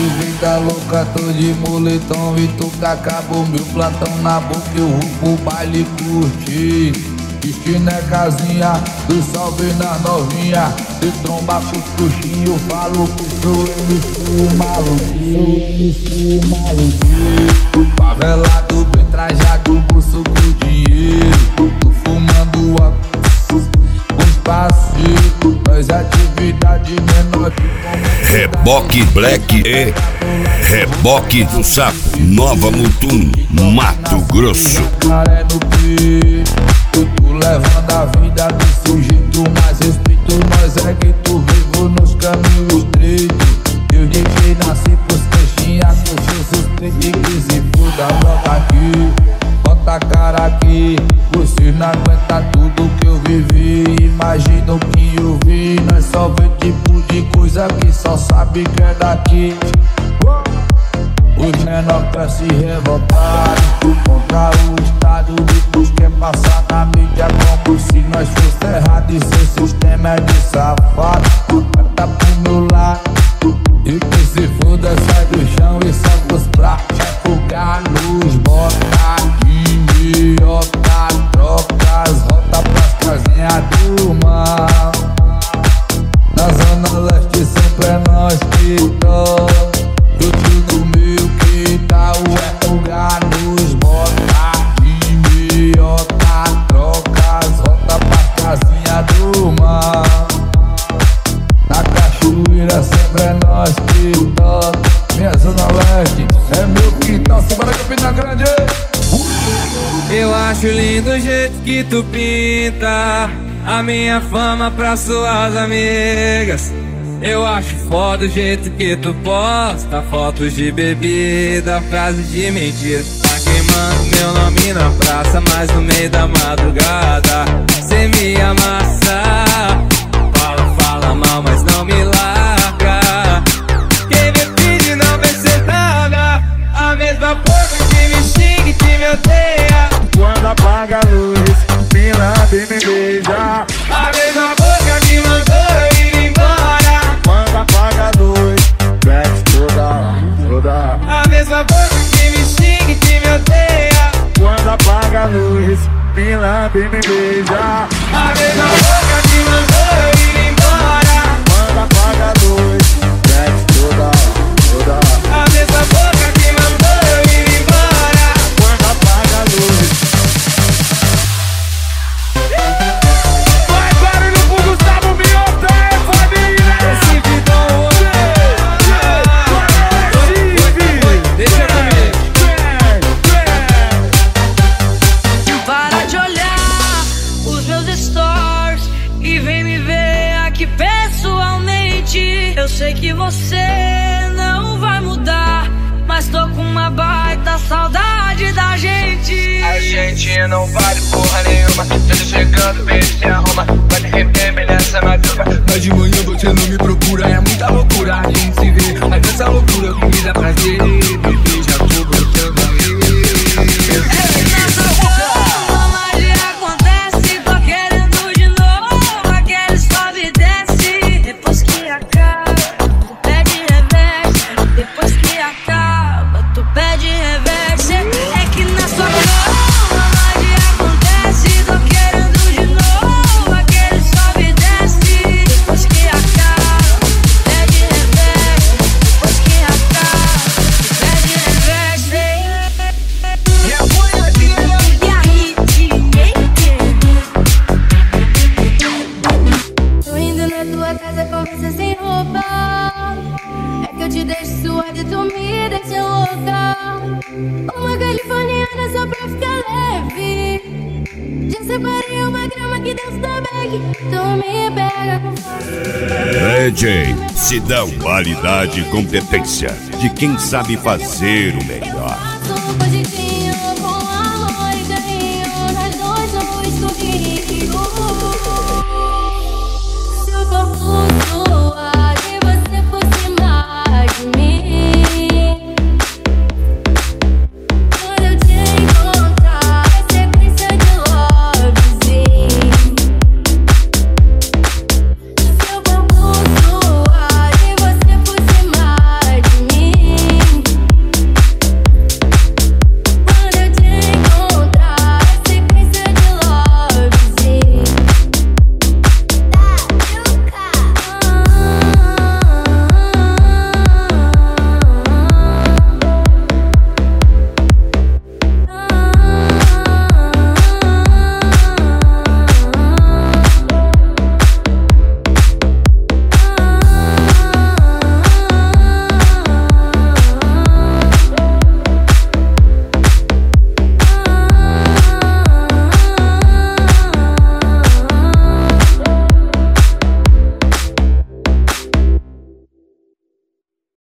vida louca, tô de moletom e tu que acabou meu plantão na boca, eu vou pro baile curtir. Destino é casinha, do salve na novinha, de tromba com os coxinhos, eu falo que sou MC maluquinho. Favelado bem trajado, bolso com dinheiro, tô fumando os passeios, nós atividade menor de como Reboque Black e Reboque do Sapo, Nova Mutum, Mato Grosso. Tu levando a vida desse jeito, mais respeito, nós é que tu vivo nos caminhos estreitos. Eu DJ nasci pros peixinhos, eu sou suspeito e que se foda, bota aqui, bota a cara aqui. Você não aguenta tudo que eu vivi, imagina o que eu vi. Nós só vê tipo de coisa que só sabe que é daqui. Os menor quer se revoltar contra o Estado, depois quer passar na mídia como se nós fosse errado. E seu sistema é de safado, tá pro meu lado. E que se foda, sai do chão e solta os pratos. É fogar luz, bota de meiota, troca as rotas pras casinhas do mal. Na zona leste sempre é nós que toca. Tudo no meu quintal é fogar luz, bota de meiota, troca as rotas pras casinhas do mal. Na cachoeira sempre é nós que toca. Minha zona leste é meu quintal, simbora Campina Grande. Eu acho lindo o jeito que tu pinta a minha fama pra suas amigas. Eu acho foda o jeito que tu posta fotos de bebida, frases de mentira. Tá queimando meu nome na praça, mas no meio da madrugada cê me amassa. Fala mal, mas não me larga. Quem me pede não vê cê nada. A mesma boca que me xinga e que me odeia. Quando apaga a luz, me lambe e me beija. A mesma boca que mandou eu ir embora. Quando apaga a luz, desce toda. A mesma boca que me xinga e que me odeia. Quando apaga a luz, me lambe e me beija. A mesma boca que mandou eu ir embora. Quando apaga a luz, desce toda. A mesma boca que mandou eu ir embora. Quando apaga a luz. Vai barulho pro Gustavo Miotta, família! Esse vidão hoje deixa comigo. Para de olhar os meus stories e vem me ver aqui pessoalmente. Eu sei que você não vai mudar, mas tô com uma baita saudade da gente. A gente não vale porra nenhuma. Tô chegando, beijo, se arruma. Vai me arrepender nessa madruga. Mas de manhã você não me procura. É muita loucura a gente se vê. Mas essa loucura me dá prazer. Bebê, já tô botando aí. A magia acontece, tô querendo de novo. Aquele sobe e desce. Depois que acaba, tu pede reverse. Depois que acaba, tu pede reverse. É que na sua cama a magia acontece. Tô querendo de novo. Aquele sobe e desce. Depois que acaba, tu pede reverse. Depois que acaba, tu pede reverse. Tô indo na tua casa com você sem roupa. É que eu te deixo suada e tu me deixa louca. Uma californiana só pra ficar leve. Já separei uma grama que dentro da bag. Tu me pega com força. DJ Sidão, qualidade e competência de quem sabe fazer o melhor.